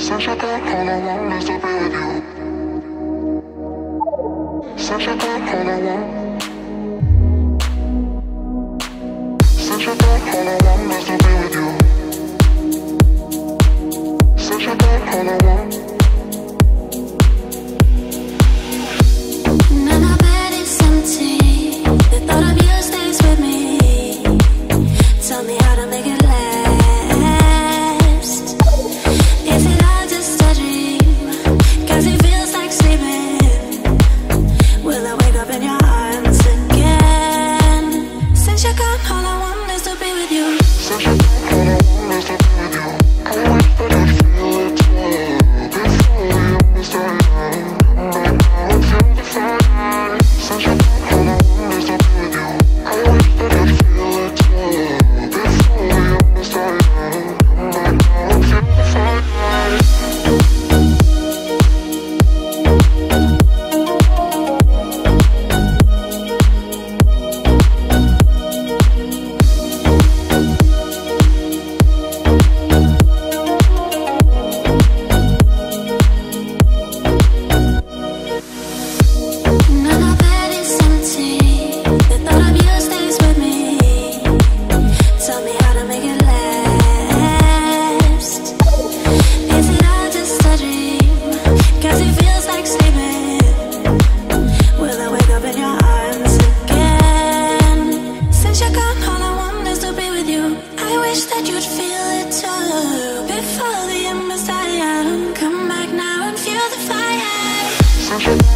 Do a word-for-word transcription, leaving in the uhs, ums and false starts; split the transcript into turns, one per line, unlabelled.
Since you got all I want is to be with you. Since you got all I want. Since you got all I want is to be with you. Since you got all I want.
None of it is empty. The thought of you stays with me. Tell me how to make it last. Is it all just a dream? Cause it feels like sleeping. Will I wake up in your arms again? Since you're gone, all I want is to be with you.
Since you got all I want is to be with you. I wish that I'd feel it too. Before we understand. Right now I feel the fire. Since you got all I want is to be with you. I wish that I'd feel it too. Before we understand. Right now I feel the fire.
None of it is empty. The thought of you stays with me. Tell me how to make it last. Is it all just a dream? Cause it feels like sleeping. Will I wake up in your arms again? Since you're gone, all I want is to be with you. I wish that you'd feel it too. Before the embers die out, come back now and feel the fire.
Since you